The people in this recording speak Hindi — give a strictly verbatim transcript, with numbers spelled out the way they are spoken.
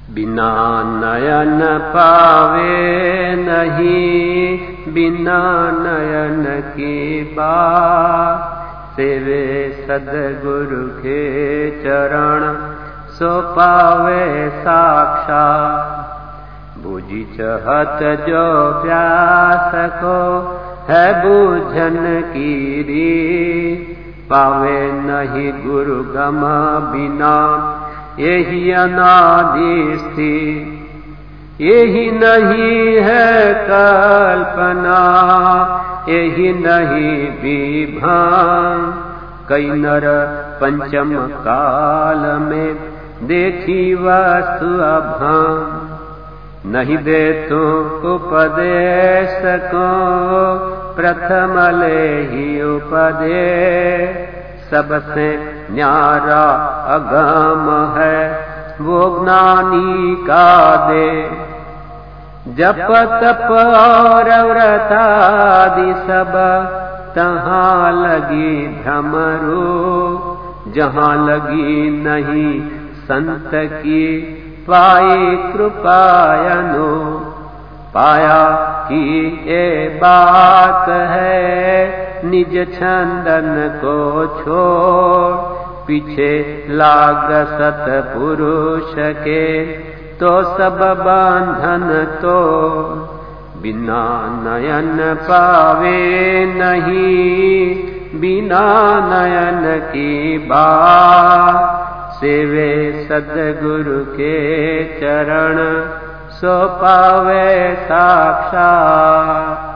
बिना नयन पावे नहीं, बिना नयन की बात। सेवे सद्गुरु के चरण, सो पावे साक्षात। बूझी चहत जो प्यास को, है बूझन की रीत। पावे नहीं गुरु गम बिना, यही अनादि स्थित। यही नहीं है कल्पना, यही नहीं विभान। कई नर पंचम काल में, देखी वस्तु अभान। नहीं दे तू उपदेश को, प्रथम ले ही उपदेश। सबसे न्यारा अगम है, वो ज्ञानी का दे। जप तप और व्रतादि सब, तहाँ लगी भ्रमरू। जहाँ लगी नहीं संत की, पाई कृपायनो। पाया कि ये बात है, निज छंदन को छोड़। पीछे लाग सतपुरुष के, तो सब बंधन तो। बिना नयन पावे नहीं, बिना नयन की बात। सेवे सद्गुरु के चरण, सो पावे साक्षात।